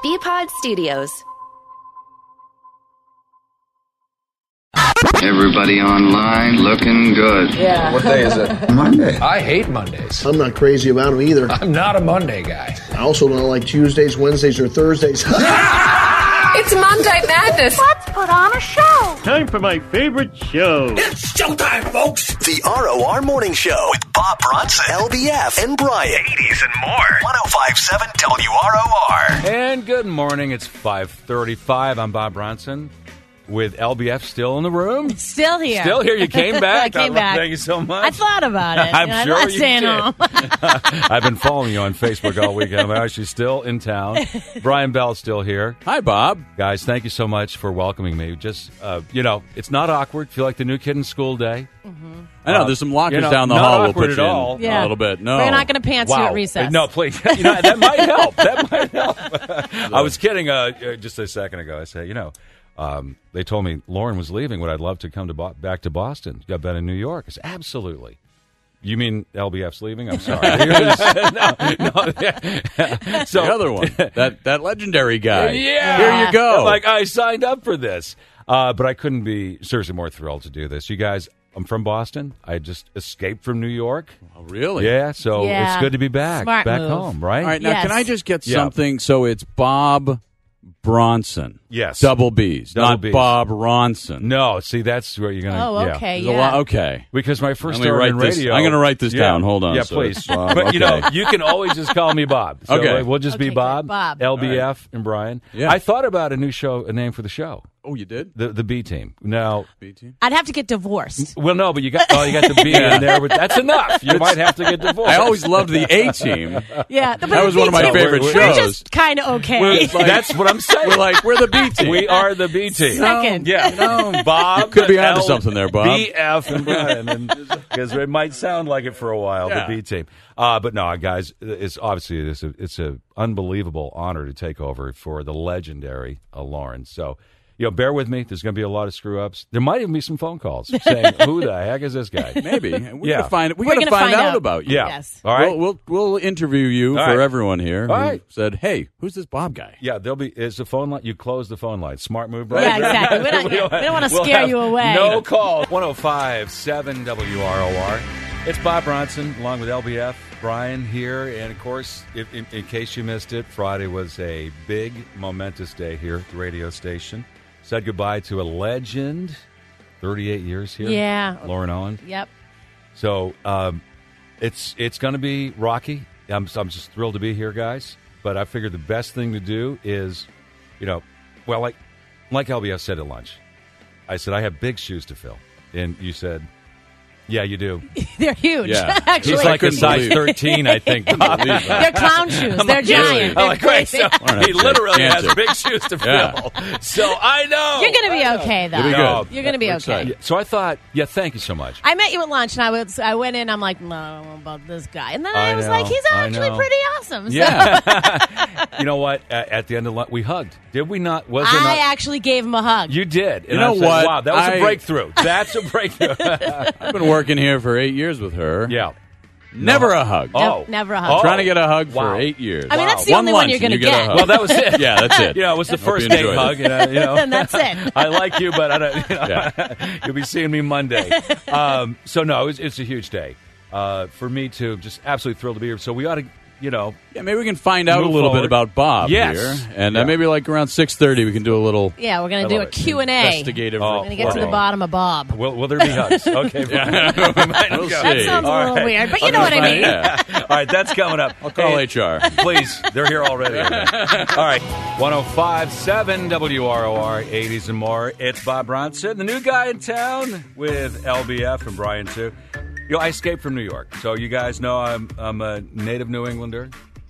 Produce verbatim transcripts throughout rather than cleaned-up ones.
B-Pod Studios. Everybody online looking good. Yeah. What day is it? Monday. I hate Mondays. I'm not crazy about them either. I'm not a Monday guy. I also don't like Tuesdays, Wednesdays, or Thursdays. It's Monday Madness. Let's put on a show. Time for my favorite show. It's showtime, folks. The R O R Morning Show with Bob Bronson, L B F, and Brian. eighties and more. one oh five point seven W R O R. And good morning. It's five thirty-five. I'm Bob Bronson with L B F still in the room. Still here. Still here. You came back. I came back. Thank you so much. I thought about it. I'm you know, sure I'm not you staying did. home. I've been following you on Facebook all weekend. I'm actually still in town. Brian Bell's still here. Hi, Bob. Guys, thank you so much for welcoming me. Just, uh, you know, it's not awkward. Feel like the new kid in school day. Mm-hmm. I know, Uh, there's some lockers you know, down the not hall we'll awkward put at you all. in Yeah. a little bit. No. We're not going to pants Wow. you at recess. No, please. You know, that might help. That might help. I was kidding uh, uh, just a second ago. I said, you know, um, they told me Lauren was leaving. Would I love to come to Bo- back to Boston? I've been in New York. I said, absolutely. You mean L B F's leaving? I'm sorry. no, no. So, the other one, that that legendary guy. Yeah. Here you go. Like, I signed up for this. Uh, but I couldn't be seriously more thrilled to do this. You guys, I'm from Boston. I just escaped from New York. Oh, really? Yeah, so Yeah. it's good to be back. Smart back move. home, right? All right, now Yes. can I just get Yeah. something? So it's Bob Bronson. Yes. Double B's, Double not B's. Bob Ronson. No, see, that's where you're going to... Oh, yeah. okay, There's a yeah. lot- okay. Because my first Let me started write in this- radio... I'm gonna write this Yeah. down. Hold on. Yeah, So please. it's Bob, But, you know, okay. you can always just call me Bob. So Okay. we'll just Okay, be good. Bob, Bob. L B F, and Brian. Yeah. I thought about a new show, a name for the show, Oh, you did? the the B Team. Now... B team? I'd have to get divorced. Well, no, but you got oh, you got the B Yeah. in there, but that's enough. You might have to get divorced. I always loved the A team. Yeah. The, That was one of my team, favorite we're- We're shows. just kind of okay. We're- that's what I'm saying. We're like, we're the B team. We are the B Team. Second. Yeah, no, Bob. Could be onto L- something there, Bob. B F and Brian, because it might sound like it for a while. Yeah. The B Team, uh, but no, guys, it's obviously it's a it's a unbelievable honor to take over for the legendary uh, Lauren. So. You know, bear with me. There's going to be a lot of screw ups. There might even be some phone calls saying, "Who the heck is this guy?" Maybe. We're Yeah. gonna find. We We're gotta gonna find, find out, out. about you. Yeah. Yes. All right. We'll, we'll we'll interview you All for right. everyone here. All who right. Said, hey, who's this Bob guy? Yeah, there'll be. Is the phone line? You close the phone line. Smart move, Brian. Yeah, exactly. We don't- we don't wanna scare have you away. No call. one oh five point seven W R O R. It's Bob Bronson along with L B F. Brian here, and of course, if, in, in case you missed it, Friday was a big, momentous day here at the radio station. Said goodbye to a legend, thirty-eight years here. Yeah. Lauren Owen. Yep. So um, it's it's going to be rocky. I'm, I'm just thrilled to be here, guys. But I figured the best thing to do is, you know, well, like like L B F said at lunch, I said, I have big shoes to fill. And you said, yeah, you do. They're huge. Yeah. Actually. He's like a couldn't size believe- thirteen, I think. They're clown shoes. I'm They're like, giant. I'm like, They're wait, crazy. so he literally has big shoes to Yeah. fill. So I know. You're going to be okay, though. You'll be No. good. You're going to be We're okay. excited. Yeah, so I thought, yeah, thank you so much. I met you at lunch, and I was I went in. I'm like, no, I don't know about this guy, and then I, I was know, like, he's I actually know. pretty awesome. So Yeah. You know what? At, at the end of lunch, we hugged. Did we not? Was there I not? actually gave him a hug. You did. And You know I said, what? wow, that was I- a breakthrough. That's a breakthrough. I've been working here for eight years with her. Yeah. Never No. a hug. Oh. Never a hug. Oh. Trying to get a hug Wow. for eight years. I mean, that's the One only one lunch you're and gonna you get. a get. hug. Well, that was it. Yeah, that's it. You know, it was the Hope first you date enjoyed hug. it. You know, you know. And that's it. I like you, but I don't. You know, Yeah. you'll be seeing me Monday. Um, so no, it's, it's a huge day uh, for me too. Just absolutely thrilled to be here. So we ought to, you know, Yeah, maybe we can find out Move a little forward. bit about Bob Yes. here, and Yeah. uh, maybe like around six thirty we can do a little Yeah, we're going I to do love a it. Q and A. investigative. Oh, We're going to get to the okay. bottom of Bob. will, will there be hugs? Okay, fine. We might We'll go. see. That sounds a All little right. weird, but you Okay, know what I fine. mean. Yeah. All right, that's coming up. I'll call Hey, H R. Please, they're here already. All right, one oh five point seven W R O R, eighties and more. It's Bob Bronson, the new guy in town with L B F and Brian, too. You know, I escaped from New York. So you guys know I'm, I'm a native New Englander.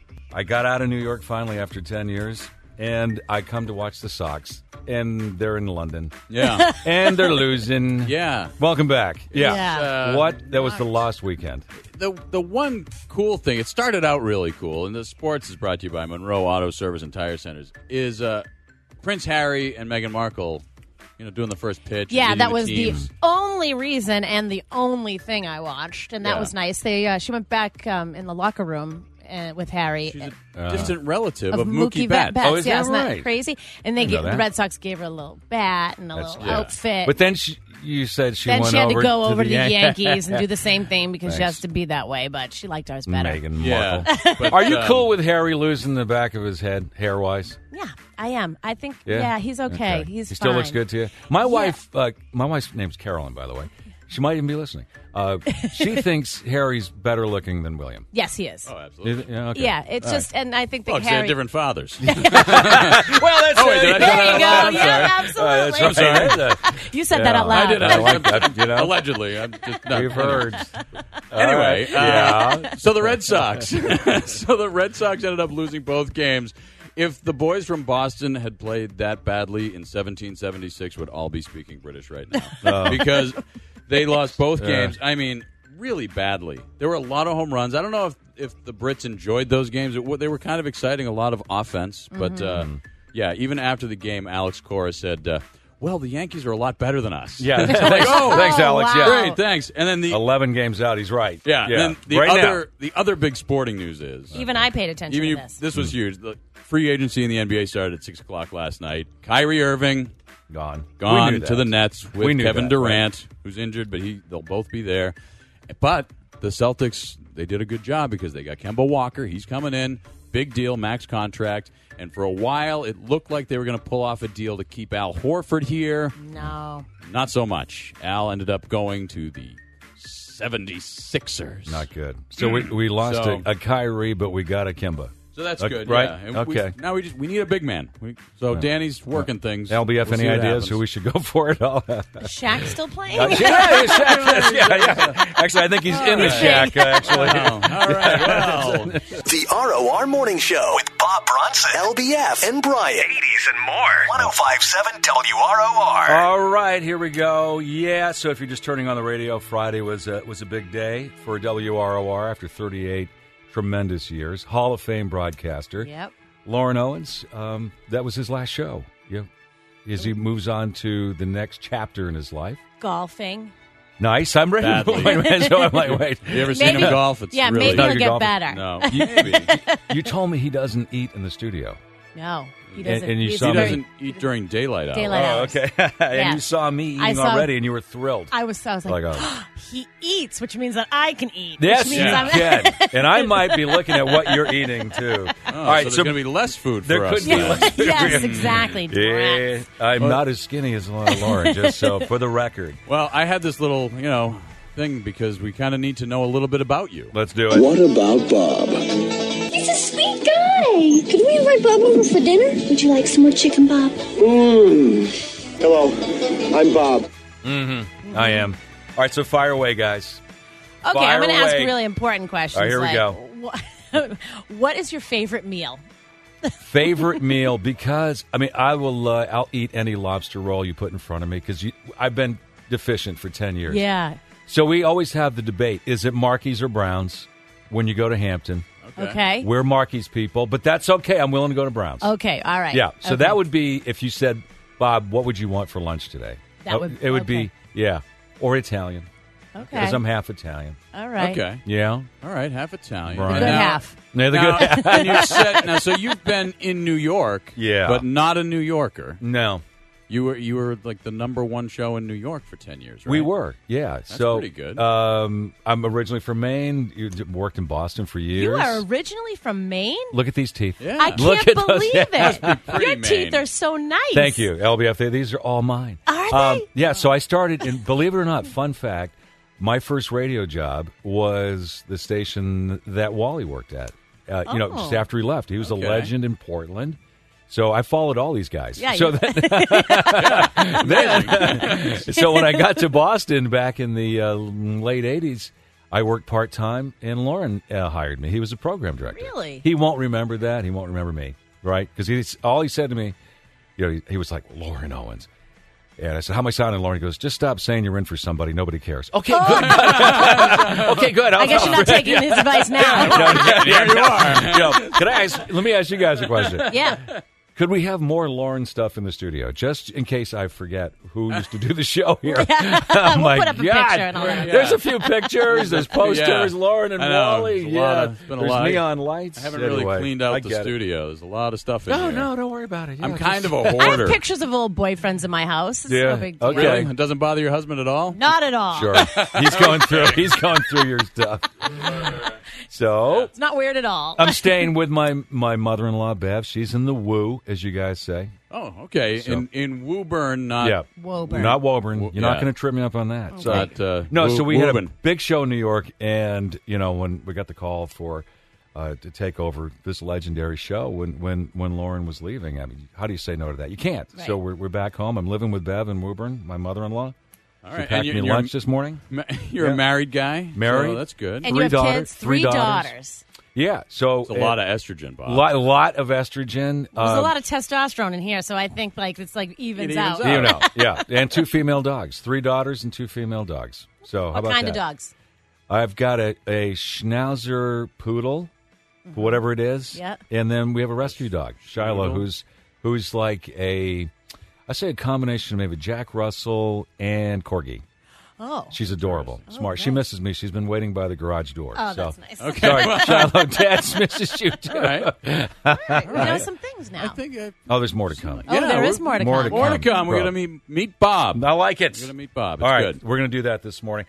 I got out of New York finally after ten years, and I come to watch the Sox, and they're in London. Yeah. And they're losing. Yeah. Welcome back. Yeah. Yeah. Uh, what? That was the lost weekend. The the one cool thing, it started out really cool, and the sports is brought to you by Monroe Auto Service and Tire Centers, is uh, Prince Harry and Meghan Markle, you know, doing the first pitch. and Yeah, meeting that the was teams. the only reason and the only thing I watched, and that Yeah. was nice. They uh, she went back um, in the locker room uh, with Harry. She's uh, a distant relative of of Mookie, Mookie Betts. Betts. Oh, is yeah, that isn't right? that crazy? And they I know gave, the that. Red Sox gave her a little bat and a That's- little yeah. outfit. But then she, you said she then went she had over to go over the to the Yan- Yankees and do the same thing because she Thanks. has to be that way. But she liked ours better. Meghan Yeah. Markle. But, Are you um, cool with Harry losing the back of his head, hair-wise? Yeah, I am. I think. Yeah, he's okay. He's he still fine. looks good to you. My wife, uh, my wife's name's Carolyn, by the way. She might even be listening. Uh, she thinks Harry's better looking than William. Yes, he is. Oh, absolutely. Yeah, okay. Yeah, it's All just, and I think that Oh, 'cause they Harry. had different fathers. Well, that's Oh, wait, did I say There that you go. out loud? I'm Yeah, sorry. absolutely. Uh, that's right. Uh, You said Yeah. that out loud. I did. I like that, you know. Allegedly. I'm just not, We've heard. Anyway, All right. uh, so the Red Sox. so the Red Sox ended up losing both games. If the boys from Boston had played that badly in seventeen seventy-six, would all be speaking British right now because they lost both games. I mean, really badly. There were a lot of home runs. I don't know if, if the Brits enjoyed those games. It, they were kind of exciting, a lot of offense. But, Mm-hmm. uh, yeah, even after the game, Alex Cora said, uh, well, the Yankees are a lot better than us. Yeah. Thanks, oh, thanks, Alex. wow. Yeah. Great, thanks. And then the eleven games out. He's right. yeah, and then the right other now. the other big sporting news is Even I paid attention even to you, this. this was huge. The free agency in the N B A started at six o'clock last night. Kyrie Irving Gone. We gone knew to that. the Nets We with knew Kevin that, Durant, who's injured, but he they'll both be there. But the Celtics, they did a good job because they got Kemba Walker. He's coming in, big deal, max contract. And for a while, it looked like they were going to pull off a deal to keep Al Horford here. No. Not so much. Al ended up going to the seventy-sixers. Not good. So we, we lost So- a, a Kyrie, but we got a Kimba. So that's Uh, good, right? yeah. And we- Okay. now we just we need a big man. We, so Danny's working things. L B F, We'll see any what ideas happens. who we should go for it all? Is Shaq still playing? Uh, yeah, Shaq, yeah, yeah. Actually, I think he's in the Shack, actually. Oh, all right. Well, The R O R Morning Show with Bob Bronson, L B F, and Brian. eighties and more. one oh five point seven W R O R. All right, here we go. Yeah, so if you're just turning on the radio, Friday was a, was a big day for W R O R after thirty-eight tremendous years. Hall of Fame broadcaster. Yep. Lauren Owens, um, that was his last show. Yeah. As he moves on to the next chapter in his life. Golfing. Nice. I'm ready. Badly. Wait a minute. So I'm like, wait. you ever seen Maybe- him golf? It's yeah, really maybe Not a he'll good get golfer. better. no. Maybe You told me he doesn't eat in the studio. No, he And- doesn't. and you he's saw he me- very- doesn't eat during daylight hours. Daylight Oh, hours. okay. and Yeah. you saw me I eating saw- already, and you were thrilled. I was, I was like, Like, oh. he eats, which means that I can eat. Yes, which you means I'm- can. And I might be looking at what you're eating, too. Oh, All right, so there's so going to be less food for there us. could be then. less- yes, exactly. yeah, Brats. I'm not as skinny as Lauren, just so for the record. Well, I had this little, you know, thing because we kind of need to know a little bit about you. Let's do it. What about Bob? He's a sweet guy. Could we invite Bob over for dinner? Would you like some more chicken, Bob? Mmm. Hello, I'm Bob. Mm-hmm. I am. All right, so fire away, guys. Okay, Fire I'm going to ask away. really important questions. All right, here we like, go. What, what is your favorite meal? Favorite meal, because, I mean, I will, uh, I'll eat any lobster roll you put in front of me, because I've been deficient for ten years. Yeah. So we always have the debate, is it Marky's or Brown's when you go to Hampton? Okay. We're Marky's people, but that's okay. I'm willing to go to Brown's. Okay, all right. Yeah, so Okay. that would be if you said, Bob, what would you want for lunch today? That Uh, would- It would okay. be, yeah, or Italian, Okay. because I'm half Italian. All right. Okay. Yeah. All right, half Italian. Right. The And good now- half. Yeah, the Now, good half. and you said now, so you've been in New York, Yeah. but not a New Yorker. No. You were you were like the number one show in New York for ten years, right? We were, yeah. That's so, pretty good. Um, I'm originally from Maine. You d- worked in Boston for years. You are originally from Maine? Look at these teeth. Yeah. I Look can't at those- believe yeah. it. pretty Your teeth Maine. are so nice. Thank you, L B F. They- These are all mine. Are Um, they? yeah, so I started, and believe it or not, fun fact, my first radio job was the station that Wally worked at. Uh, You know, Oh. just after he left. He was Okay. a legend in Portland. So I followed all these guys. Yeah, so you- then, then- so when I got to Boston back in the uh, late eighties, I worked part time, and Lauren uh, hired me. He was a program director. Really? He won't remember that. He won't remember me, right? Because he's all he said to me. You know, he, he was like, Lauren Owens. And I said, how am I sounding? And Lauren goes, just stop saying you're in for somebody. Nobody cares. Okay, good. okay, good. I guess you're not taking his advice now. No, yeah, yeah, you are. You know, can I ask, let me ask you guys a question. Yeah. Could we have more Lauren stuff in the studio, just in case I forget who used to do the show here? oh we'll my put up a God. picture and all that. There's a few pictures. There's posters. Yeah. Lauren and I know. Wally. It's a Yeah, lot of- it's been a there's lot. neon lights. I haven't Anyway, really cleaned I out the get it. studio. There's a lot of stuff in No, here. no, don't worry about it. Yeah, I'm just- kind of a I have hoarder. pictures of old boyfriends in my house. It's Yeah. no big deal. Okay. Really? It doesn't bother your husband at all? Not at all. Sure. He's going through. He's going through your stuff. So It's not weird at all. I'm staying with my my mother-in-law Bev. She's in the woo, as you guys say. Oh, okay. So- In in Woburn, not yeah, Woburn. not Woburn. You're Yeah. not going to trip me up on that. So not, uh, no. Wo- so we had a Woburn. big show in New York, and you know when we got the call for uh, to take over this legendary show, when when when Lauren was leaving, I mean, how do you say no to that? You can't. Right. So we're we're back home. I'm living with Bev in Woburn, my mother-in-law. All She right. packed you- me you're- lunch this morning. Ma- You're Yeah. a married guy? Married. So that's good. and three you have daughters, kids? three Three daughters. daughters. Yeah. So It's a lot of estrogen, Bob. lot, lot of estrogen. There's uh, a lot of testosterone in here, so I think like it's like evens, It out. evens out. You know, yeah, and two female dogs, three daughters and two female dogs. So how What about kind that? of dogs? I've got a, a Schnauzer poodle, whatever it is, Yeah. and then we have a rescue dog, Shiloh, Poodle. who's who's like a, I say a combination of maybe Jack Russell and Corgi. Oh. She's adorable, smart. She right. misses me. She's been waiting by the garage door. Oh, so. that's nice. Okay. Sorry, Shiloh, Dad misses you too. All right. We know some things now. I think. Uh, Oh, there's more to come. oh, there yeah, is more to more come. to more to come. come. We're Bro. going to meet meet Bob. I like it. We're going to meet Bob. It's All right, good. we're going to do that this morning.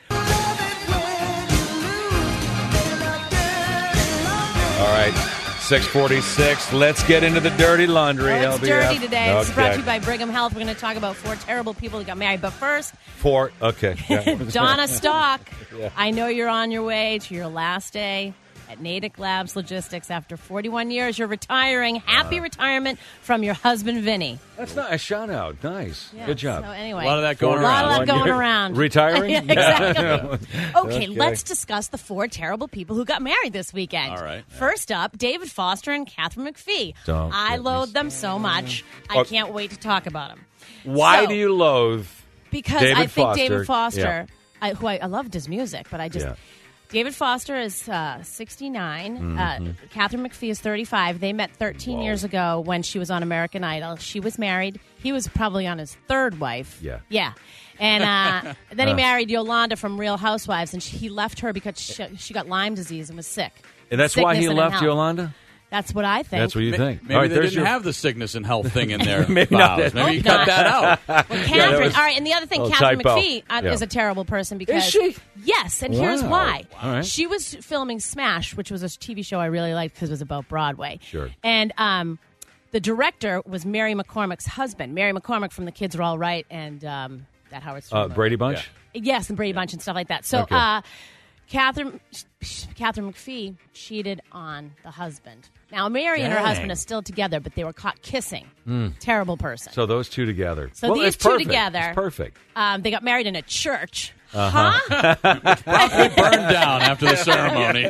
All right, six forty-six. Let's get into the dirty laundry. Well, it's L B F. dirty today. It's brought Okay. to you by Brigham Health. We're going to talk about four terrible people who got married. But first, Four. Okay. Yeah. Donna Stock, Yeah. I know you're on your way to your last day at Natick Labs Logistics. After forty-one years, you're retiring. Happy retirement from your husband, Vinny. That's not a shout out. Nice. Yeah, Good job. So anyway, A lot of that going a lot around. of that going around. Retiring? Yeah, exactly. Okay, Okay. let's discuss the four terrible people who got married this weekend. All right. First up, David Foster and Catherine McPhee. Don't I get me loathe them so much. I Oh. can't wait to talk about them. Why So- do you loathe? Because David I think Foster, David Foster, yeah. I, who I, I loved his music, but I just. Yeah. David Foster is uh, sixty-nine. Uh, Catherine McPhee is thirty-five. They met thirteen Mm-hmm. Whoa. years ago when she was on American Idol. She was married. He was probably on his third wife. Yeah. Yeah. And uh, then he Uh. married Yolanda from Real Housewives, and she, he left her because she, she got Lyme disease and was sick. And that's why he Sickness and left health. Yolanda? That's what I think. That's what you think. Maybe All right, they there's didn't your- have the sickness and health thing in there. Maybe not that- Maybe you Hope cut that out. Well, Catherine. was all right, and the other thing, a Catherine typo. McPhee uh, Yeah. is a terrible person because she? yes, and here's Wow. why. All right. She was filming Smash, which was a T V show I really liked because it was about Broadway. Sure. And um, the director was Mary McCormick's husband. Mary McCormick from The Kids Are All Right and um, that Howard Stern Uh, movie. Brady Bunch? Yes, and Brady Bunch and stuff like that. So, Okay. uh, Catherine, Catherine McPhee cheated on the husband. Now, Mary and her Dang. husband are still together, but they were caught kissing. Terrible person. So those two together. So well, these it's two perfect. together- It's perfect. Um, they got married in a church. Uh-huh. Huh? Probably burned down after the ceremony.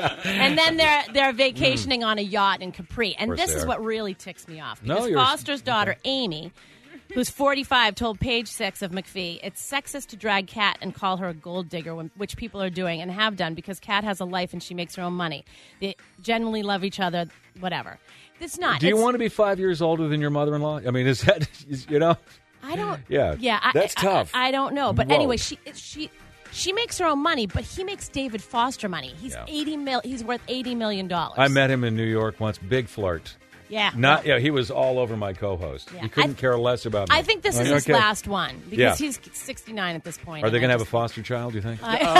And then they're they're vacationing on a yacht in Capri. And course this they is are. what really ticks me off. No, Because you're- Foster's daughter, Amy, who's forty-five, told Page Six of McPhee, it's sexist to drag Kat and call her a gold digger, when, which people are doing and have done because Kat has a life and she makes her own money. They genuinely love each other, whatever. It's not. Do you It's- want to be five years older than your mother-in-law? I mean, is that, is, you know? I don't. Yeah, yeah. I, that's I- tough. I, I don't know, but Whoa. anyway, she she she makes her own money, but he makes David Foster money. He's Yeah. eighty mil. He's worth eighty million dollars. I met him in New York once. Big flirt. Yeah. Not, yeah, he was all over my co-host. Yeah. He couldn't I- care less about me. I think this is Okay. his last one because Yeah. he's sixty-nine at this point. Are they and going to I have a just- foster child, do you think? I,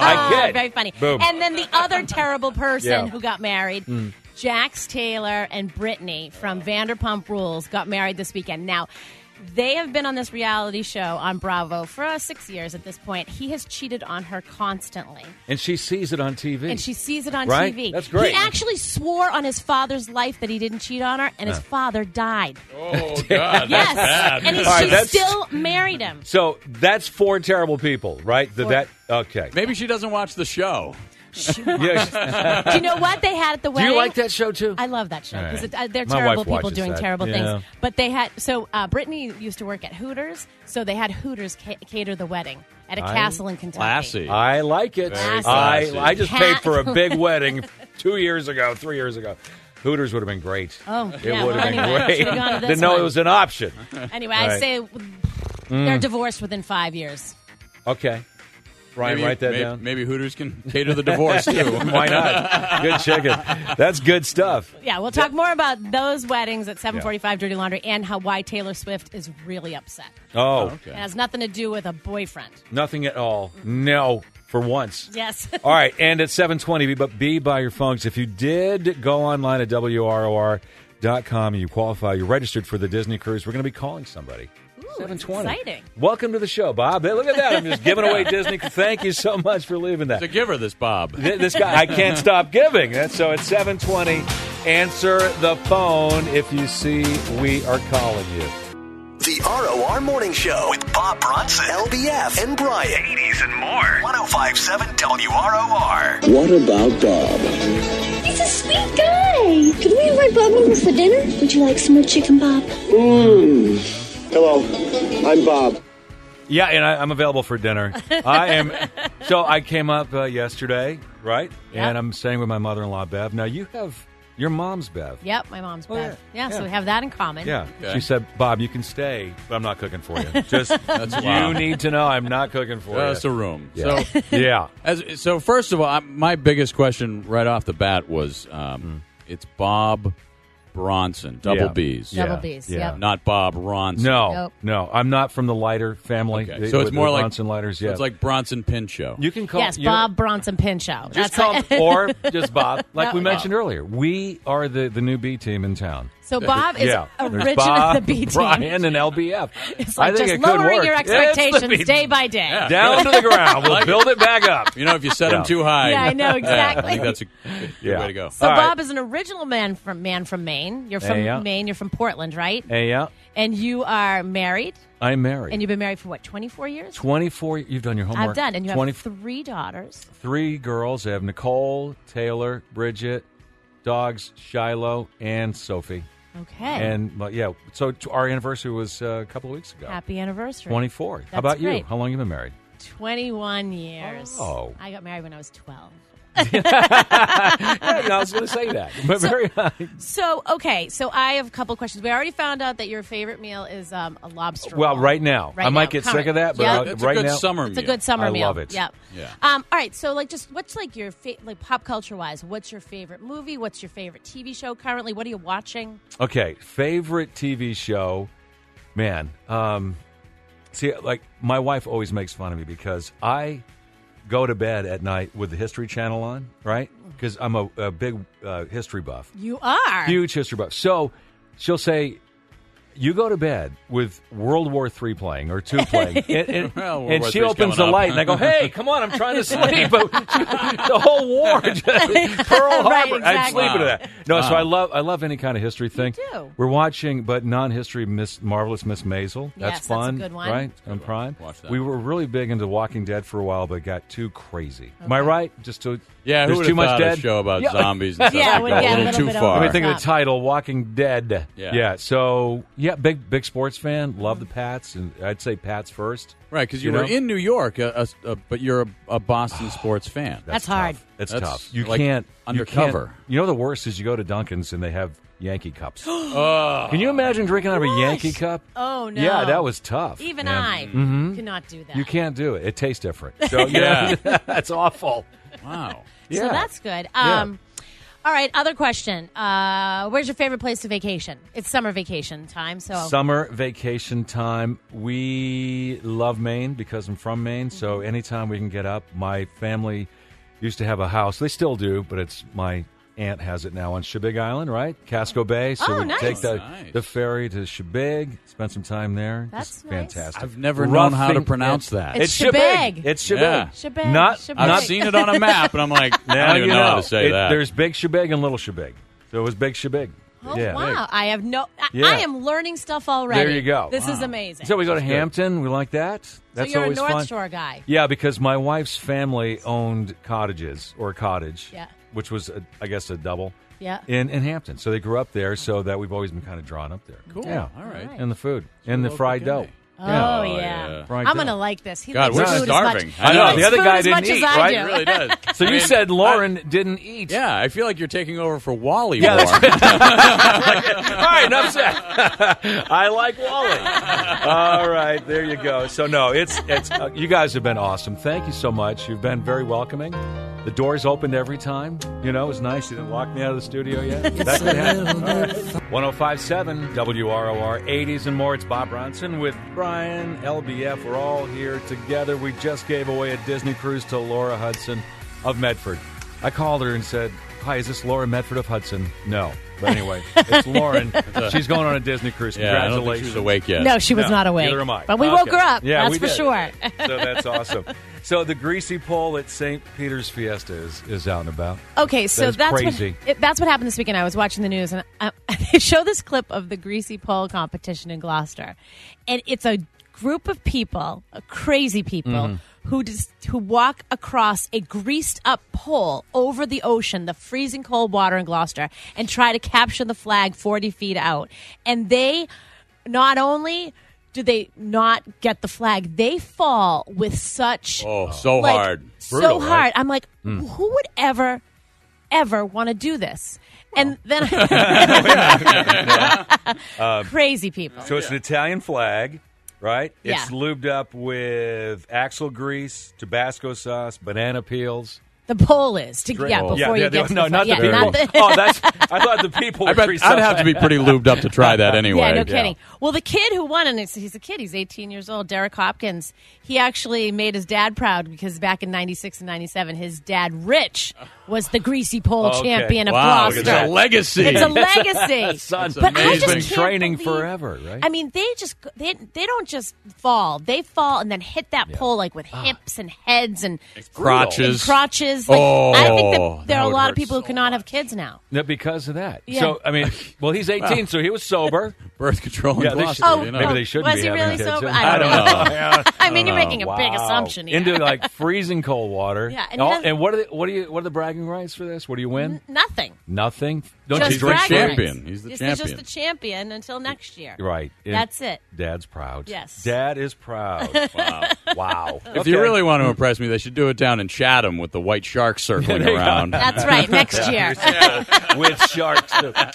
I kid. Very funny. Boom. And then the other terrible person Yeah. who got married, Jax Taylor and Brittany from Vanderpump Rules got married this weekend. Now, they have been on this reality show on Bravo for uh, six years at this point. He has cheated on her constantly. And she sees it on T V. And she sees it on Right? T V. That's great. He actually swore on his father's life that he didn't cheat on her, and his Huh. father died. Oh, God. Yes. That's bad. And he, All right, she that's- still married him. So that's four terrible people, right? The, Four. that okay. Maybe she doesn't watch the show. Yeah. Do you know what they had at the Do wedding? you like that show too? I love that show because All right. uh, they're My terrible wife people watches doing that. terrible Yeah. things. But they had so uh, Brittany used to work at Hooters, so they had Hooters ca- cater the wedding at a I- castle in Kentucky. Classy. I like it. Very I classy. I just Cat- paid for a big wedding two years ago, three years ago. Hooters would have been great. Oh, it yeah, would well, have been anyway, great. should've gone to this Didn't know one. it was an option. Anyway, I Right. say they're divorced within five years. Okay. Brian, maybe, write that maybe, down. Maybe Hooters can cater the divorce, too. Why not? Good chicken. That's good stuff. Yeah, we'll talk more about those weddings at seven forty-five Dirty Laundry and how why Taylor Swift is really upset. Oh. It has nothing to do with a boyfriend. Nothing at all. No, for once. Yes. All right, and at seven twenty, but be by your phones. If you did go online at W R O R dot com and you qualify, you're registered for the Disney cruise, we're going to be calling somebody. seven twenty. Exciting. Welcome to the show, Bob. Hey, look at that. I'm just giving away Disney. Thank you so much for leaving that. It's a giver, this Bob. Th- This guy, I can't stop giving. And so at seven twenty, answer the phone if you see we are calling you. The R O R Morning Show with Bob Bronson, L B F, and Brian. eighties and more. one oh five point seven W R O R. What about Bob? He's a sweet guy. Could we invite Bob over for dinner? Would you like some more chicken, Bob? Mmm. Hello, I'm Bob. Yeah, and I, I'm available for dinner. I am. So I came up uh, yesterday, right? Yep. And I'm staying with my mother-in-law, Bev. Now, you have your mom's Bev. Yep, my mom's Oh, Bev. yeah. Yeah, so Yeah. we have that in common. Yeah. Okay. She said, Bob, you can stay, but I'm not cooking for you. Just, That's you wow. need to know I'm not cooking for Just you. a room. Yeah. So, yeah. as, so first of all, I, my biggest question right off the bat was, um, it's Bob Bronson, double Yeah. B's. Double Yeah. B's, Yeah. yep. Not Bob Ronson. No, Nope. no. I'm not from the Lighter family. Okay. The- So it's the more like Bronson Lighters. so Yeah. it's like Bronson Pinchot. You can call Yes, you know- Bob Bronson Pinchot. Just That's call it. or just Bob, like No, we no. mentioned earlier. We are the, the new B team in town. So Bob is yeah, There's originally Bob, the B team. Brian and L B F. It's I like think just it could lowering work. your It's the expectations B- day by day. Yeah. down to the ground. We'll build it back up. You know, if you set Yeah. them too high. Yeah, I know, exactly. I think that's a good, good Yeah. way to go. So All right. Bob is an original man from man from Maine. You're from Hey, yeah. Maine. You're from Portland, right? Hey, yeah, And you are married. I'm married. And you've been married for what, twenty-four years? twenty-four. You've done your homework. I've done. And you have twenty, three daughters. three girls. I have Nicole, Taylor, Bridget, dogs Shiloh, and Sophie. Okay. And well, yeah, so t- our anniversary was uh, a couple of weeks ago. Happy anniversary. twenty-four. How That's about you? great. How long have you been married? twenty-one years. Oh. I got married when I was twelve. Yeah, I was going to say that. But So- very So, okay. So I have a couple questions. We already found out that your favorite meal is um, a lobster well, roll. right now. Right I might now, get current. sick of that, but Yep. uh, It's right a good now, summer It's a meal. good summer I meal. love it. Yep. Yeah. Um, all right. So, like, just what's like your fa- like pop culture wise? What's your favorite movie? What's your favorite T V show currently? What are you watching? Okay, favorite T V show, man. Um, see, like my wife always makes fun of me because I go to bed at night with the History Channel on, right? Because I'm a, a big uh, history buff, You are huge history buff. So she'll say, "You go to bed with World War Three playing or two playing," and, and, Well, World and War she Three's opens the coming up. light, and I go, "Hey, come on, I'm trying to sleep." But the whole war, just, Pearl Harbor, Right, I'm exactly. sleeping to that. No, so Wow. I love I love any kind of history thing. do. We're watching, but non-history, Miss Marvelous Miss Maisel. Yes, That's that's a fun, good one. right? On Prime. Watch that. We were really big into Walking Dead for a while, but got too crazy. Am I right? Just too. Yeah, who there's would too have much thought dead. a show about Yeah. zombies and stuff Yeah, like would that? get A a little little too bit far. I mean, think of Stop. the title, Walking Dead. Yeah. So yeah, big big sports fan. Love the Pats, and I'd say Pats first. Right, because you, You were know? in New York, uh, uh, uh, but you're a, a Boston sports fan. That's hard. Tough. It's That's tough. You like can't undercover. You, can't, you know the worst is you go to Dunkin's and they have Yankee cups. Oh. Can you imagine drinking out of a What? Yankee cup? Oh no. Yeah, that was tough. Even man. I Mhm. cannot do that. You can't do it. It tastes different. So Yeah. yeah, that's awful. Wow. So Yeah. that's good. Yeah. Um, All right. Other question. Uh, where's your favorite place to vacation? It's summer vacation time. So Summer vacation time. We love Maine because I'm from Maine. So anytime we can get up, my family used to have a house. They still do, but it's my aunt has it now on Shebig Island, right? Casco Bay. So Oh, we nice. take the, Nice. the ferry to Shebig, spend some time there. That's It's nice. fantastic. I've never Rough known how to thing- pronounce it- that. It's It's Shebig. Shebig. It's Shebig. Yeah. Shebig, Not, Shebig. I've not seen it on a map, and I'm like, I Now don't even you know how know. to say It- that. There's Big Shebig and Little Shebig. So it was Big Shebig. Oh, yeah. wow. I have no. I, Yeah. I am learning stuff already. There you go. This is Wow. amazing. So we go to That's good. Hampton. We like that. That's so you're a always North fun. Shore guy. Yeah, because my wife's family owned cottages or a cottage, Yeah. which was, a, I guess, a double Yeah. in, in Hampton. So they grew up there, so that we've always been kind of drawn up there. Cool. Yeah. All right. All right. And the food. And the local fried guy. dough. Oh, Oh, yeah. yeah. Right I'm there. going to like this. He God, likes we're food starving. As much, I know, he likes the other food guy as didn't much eat, as I right? do. It really does. So I you mean, said Lauren didn't eat. Yeah, I feel like you're taking over for Wally Yeah, more. that's All right, enough said. I like Wally. All right, there you go. So no, it's it's uh, you guys have been awesome. Thank you so much. You've been very welcoming. The door's opened every time. You know, it was nice. You didn't lock me out of the studio yet. That could happen. All right. one oh five point seven W R O R, eighties and more. It's Bob Bronson with Brian, L B F. We're all here together. We just gave away a Disney cruise to Laura Hudson of Medford. I called her and said, hi, is this Laura Medford of Hudson? No. But anyway, it's Lauren. She's going on a Disney cruise. Yeah, I don't think Congratulations. she was awake yet. No, she was No, not awake. neither am I. But we Okay. woke her up. Yeah, that's we for did. sure. So that's awesome. So the greasy pole at Saint Peter's Fiesta is, is out and about. Okay, so That is that's crazy. what it, that's what happened this weekend. I was watching the news, and I, they show this clip of the greasy pole competition in Gloucester, and it's a group of people, uh, crazy people, Mm-hmm. who just, who walk across a greased up pole over the ocean, the freezing cold water in Gloucester, and try to capture the flag forty feet out. And they not only do they not get the flag, they fall with such Oh, so like, hard. so Brutal, hard. right? I'm like, who would ever, ever want to do this? And then crazy people. So it's an Italian flag, right? Yeah. It's lubed up with axle grease, Tabasco sauce, banana peels. The pole is to yeah before yeah, you yeah, get to no, the not yeah, the people. not the- oh, that's. I thought the people. I were bet greased I'd up. have to be pretty lubed up to try that anyway. Yeah, no kidding. Well, the kid who won, and it's, he's a kid, he's eighteen years old, Derek Hopkins, he actually made his dad proud because back in ninety-six and ninety-seven, his dad, Rich, was the greasy pole Okay. champion of Wow, Gloucester. it's a legacy. It's a legacy. Son, But I he's just been can't training believe- forever, right? I mean, they just they they don't just fall; they fall and then hit that pole like with hips and heads and Crotches. and crotches. Like, Oh, I think that there that are a would lot hurt of people so who cannot have kids now. No, because of that. Yeah. So I mean, well, he's eighteen, so he was sober. Birth control in Yeah, they Gloucester, should- Oh, you know. maybe they shouldn't was be he having really kids. sober? I I don't don't know. know. Yeah. I mean, you're making a big Wow. assumption here. Into like freezing cold water. Yeah, and Oh, then- and what are the, what are you what are the bragging rights for this? What do you win? Nothing. Nothing. Don't Just you drink bragging free? champion. rights. He's the This champion. is just the champion until next year. Right. And That's it. Dad's proud. Yes. Dad is proud. wow. Wow. If you really want to impress me, they should do it down in Chatham with the white shark circling There you go. around. That's right. Next year. with sharks,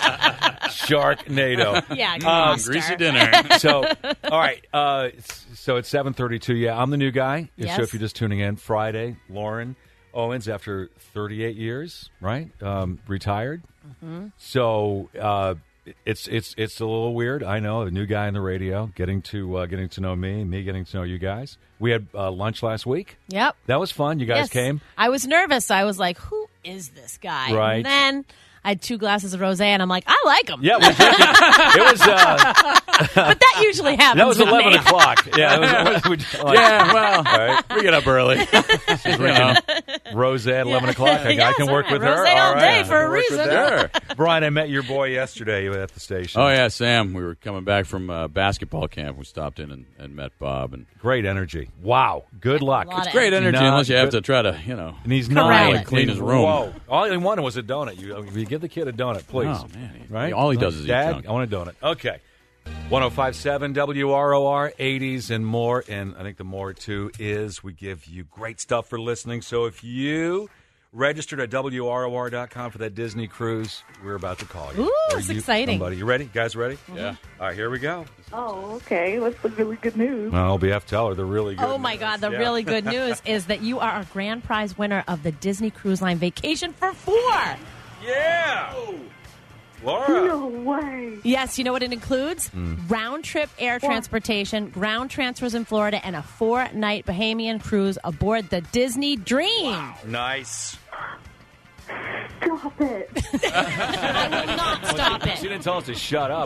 Sharknado. Yeah. Um, Gloucester. Greasy dinner. So, all right. Uh, it's- so it's seven thirty-two. Yeah, I'm the new guy. Yes. So if you're just tuning in, Friday, Lauren Owens, after thirty-eight years, right, um, retired. Mm-hmm. So uh, it's it's it's a little weird. I know, the new guy on the radio, getting to uh, getting to know me, me getting to know you guys. We had uh, lunch last week. Yep. That was fun. You guys Yes. came. I was nervous. I was like, who is this guy? Right. And then I had two glasses of rosé, and I'm like, I like him. Yeah, we did. It was. Uh, But that usually happens. that was with eleven me. o'clock. Yeah, it was. we- like, Yeah, well, all right. we get up early. You know. Rose at eleven o'clock. I, I Yes, can work all with right. her. Rosé all right. day I for a can work with reason. her. Brian, I met your boy yesterday at the station. Oh, yeah, Sam. We were coming back from uh, basketball camp. We stopped in and, and met Bob. And Great energy. Wow. Good luck. lot of It's great energy Not unless you have good- to try to, you know. And he's Corral not it. Clean his room. Whoa! All he wanted was a donut. You, if you give the kid a donut, please. Oh, man. He- Right? all he does is eat Dad, junk. I want a donut. Okay. one oh five point seven W R O R, eighties and more. And I think the more, too, is we give you great stuff for listening. So if you registered at W R O R dot com for that Disney cruise, we're about to call you. Ooh, Or it's you, exciting. Somebody. You ready? Guys ready? Yeah. All right, here we go. Oh, okay. What's the really good news? Well, L B F, tell her the really good Oh, my news. God. The Yeah. really good news is that you are a grand prize winner of the Disney Cruise Line Vacation for Four. Yeah! Laura! No way. Yes, you know what it includes? Mm. Round trip air transportation, ground transfers in Florida, and a four night Bahamian cruise aboard the Disney Dream. Nice. Stop it. I will not stop She it. didn't tell us to shut up.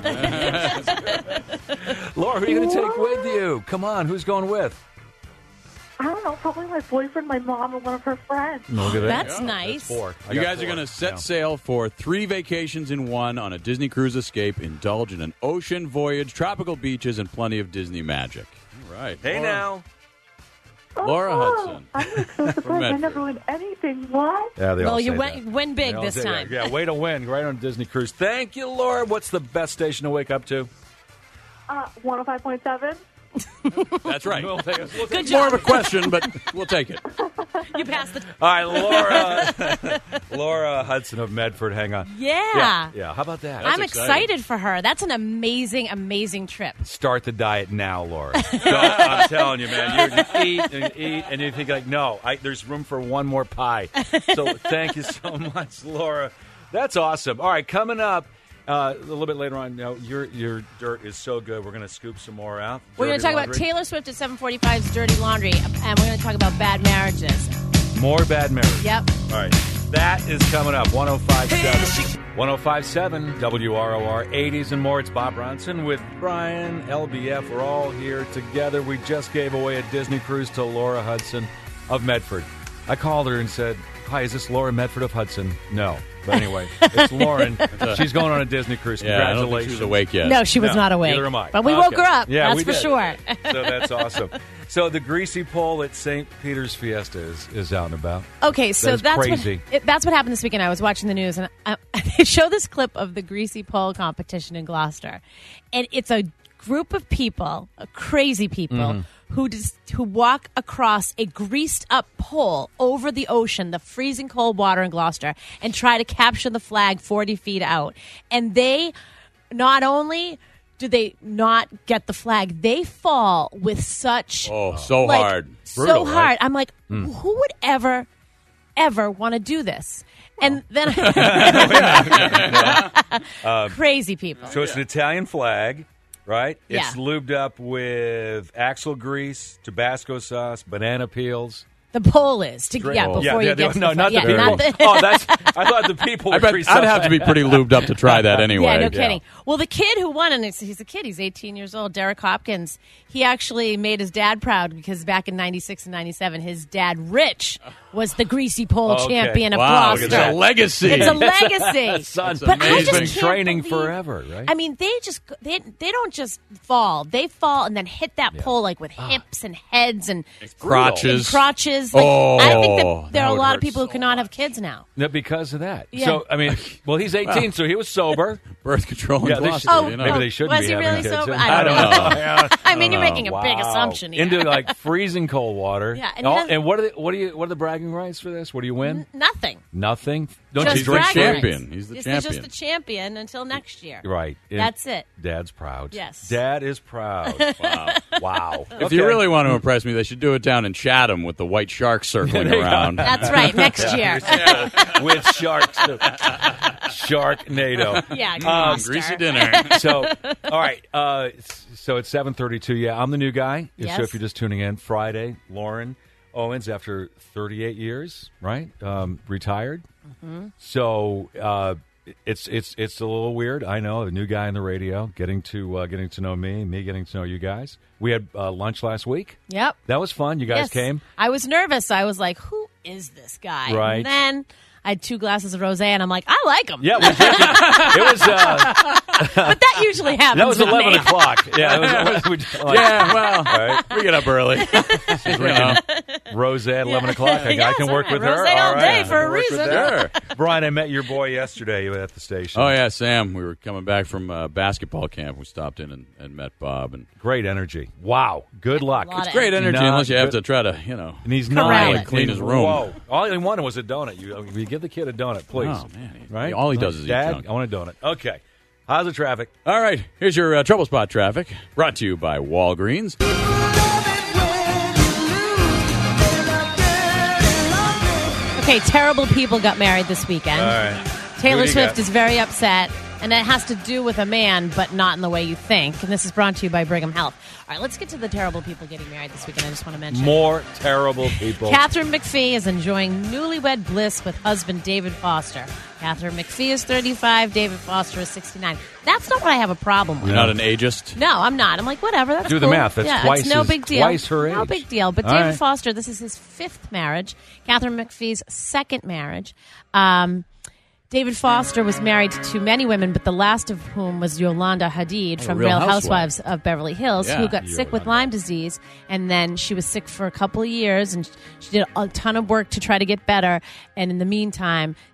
Laura, who are you going to take with you? Come on, who's going with? I don't know. Probably my boyfriend, my mom, and one of her friends. Look at That's nice. four. I You got guys four. are going to set Yeah. sail for three vacations in one on a Disney cruise escape. Indulge in an ocean voyage, tropical beaches, and plenty of Disney magic. All right. Hey Laura, now. Laura Oh, Hudson. I'm just so surprised. I Medford. never win anything. What? Yeah, they Well, all you say win, that. win big They all this say time. that. Yeah, way to win. Right on a Disney cruise. Thank you, Laura. What's the best station to wake up to? Uh, one oh five point seven. That's right. We'll take it. We'll take Good it. job. More of a question, but we'll take it. You passed the. All right, Laura. Laura Hudson of Medford. Hang on. Yeah. Yeah. yeah. How about that? I'm exciting. excited for her. That's an amazing, amazing trip. Start the diet now, Laura. Don't- I'm telling you, man. You, you eat and you eat, and you think like, no, I, there's room for one more pie. So thank you so much, Laura. That's awesome. All right, coming up uh, a little bit later on. You know, your your dirt is so good. We're going to scoop some more out. We're going Dirty to talk about laundry. Taylor Swift at seven forty-five's Dirty Laundry, and we're going to talk about bad marriages. More bad marriage. Yep. All right. That is coming up. one oh five point seven one oh five point seven W R O R, eighties and more. It's Bob Bronson with Brian, L B F. We're all here together. We just gave away a Disney cruise to Laura Hudson of Medford. I called her and said, hi, is this Laura Medford of Hudson? No. But anyway, it's Lauren. She's going on a Disney cruise. Yeah, I don't think Congratulations. she's awake yet. No, she was No, not awake. neither am I. But we Okay. woke her up. Yeah, that's we for did. sure. So that's awesome. So the greasy pole at Saint Peter's Fiesta is, is out and about. Okay, so That is that's crazy. what it, that's what happened this weekend. I was watching the news, and I, they show this clip of the greasy pole competition in Gloucester, and it's a group of people, uh, crazy people, Mm-hmm. who just, who walk across a greased up pole over the ocean, the freezing cold water in Gloucester, and try to capture the flag forty feet out. And they not only do they not get the flag, they fall with such Oh, so like, hard. so Brutal, hard. right? I'm like, Mm. who would ever, ever want to do this? And then crazy people. So it's an Italian flag, right? Yeah. It's lubed up with axle grease, Tabasco sauce, banana peels. The pole is to, yeah. Oh. Before yeah, you get the, to no, the not flag. the yeah, people. not the- oh, that's. I thought the people. I Were bet pretty I'd have to be self- pretty lubed up to try that anyway. Yeah, no kidding. Well, the kid who won, and it's, he's a kid, he's eighteen years old, Derek Hopkins, he actually made his dad proud because back in ninety-six and ninety-seven, his dad, Rich, was the greasy pole Okay. champion of Wow, Gloucester. look at that. legacy. It's a legacy. Son's But I amazing. just Been can't training believe- forever, right? I mean, they just they they don't just fall. They fall and then hit that pole like with Ah. hips and heads and Crotches. and crotches. Like, Oh, I think that there that are a would lot hurt of people who so cannot have kids now. No, because of that. Yeah. So I mean, well, he's eighteen, so he was sober. Birth control in Yeah, they Gloucester, should- Oh, you know. maybe they shouldn't was be he having really kids. sober? I I don't don't know. know. Yeah. I mean, you're making a big Wow. assumption here. Into like freezing cold water. Yeah, and All- he doesn't- and what are the, what are you what are the bragging rights for this? What do you win? N- nothing. Nothing. Don't Just you drink bragging free? champion. rights. He's the He's champion. just the champion until next year. Right. And That's it. Dad's proud. Yes. Dad is proud. wow. Wow. If you really want to impress me, they should do it down in Chatham with the white sharks circling around. That's right. Next year. with sharks, Sharknado. Yeah, Um, Gloucester. Greasy dinner. So, all right. Uh, so it's seven thirty-two. Yeah, I'm the new guy. Yes. So if you're just tuning in, Friday, Lauren Owens, after thirty-eight years, right, um, retired. Mm-hmm. So uh, it's it's it's a little weird. I know, the new guy on the radio, getting to uh, getting to know me, me getting to know you guys. We had uh, lunch last week. Yep. That was fun. You guys Yes. came. I was nervous. I was like, who is this guy? Right. And then I had two glasses of rosé, and I'm like, I like him. Yeah, we did. It was. Uh, But that usually happens. that was with eleven me. o'clock. Yeah, it was, we, like, Yeah, well, right. we get up early. Drinking rose at eleven o'clock. I, I Yes, can all work right. with her. Rosé all right. day I for a can work with reason. her. Brian, I met your boy yesterday at the station. Oh, yeah, Sam. We were coming back from uh, basketball camp. We stopped in and, and met Bob. And Great energy. Wow. Good luck. lot of great energy, Not unless you have good- to try to, you know. And he's Corral nine. it. Clean his room. Whoa. All he wanted was a donut. You, you give the kid a donut, please. Oh, man. Right? All he does is eat Dad, junk. I want a donut. Okay. How's the traffic? All right, here's your uh, Trouble Spot traffic, brought to you by Walgreens. Okay, terrible people got married this weekend. All right. Taylor Who do you Swift got? is very upset, and it has to do with a man, but not in the way you think. And this is brought to you by Brigham Health. All right, let's get to the terrible people getting married this weekend. I just want to mention More terrible people. Catherine McPhee is enjoying newlywed bliss with husband David Foster. Catherine McPhee is thirty-five. David Foster is sixty-nine. That's not what I have a problem with. You're not an ageist? No, I'm not. I'm like, whatever. That's Do the cool. math. That's yeah, twice it's no his- big deal. twice her No age. big deal. But All David right. Foster, this is his fifth marriage. Catherine McPhee's second marriage. Um, David Foster was married to many women, but the last of whom was Yolanda Hadid from Real Real Housewives. Housewives of Beverly Hills, Yeah, who got sick with Yolanda. Lyme disease, and then she was sick for a couple of years, and she did a ton of work to try to get better. And in the meantime,